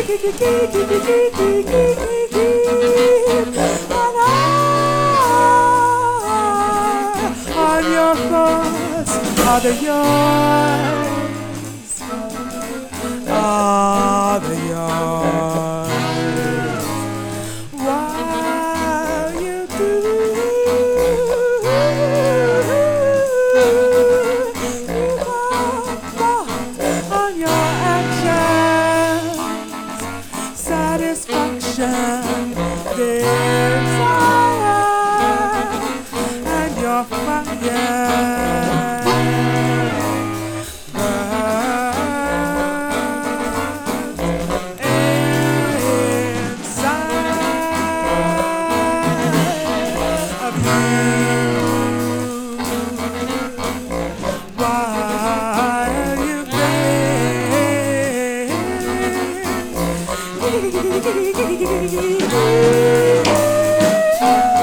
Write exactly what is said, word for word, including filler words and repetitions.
On your thoughts are the yours, are the yours. While you do, on your actions, satisfaction, desire, and your fire. While you think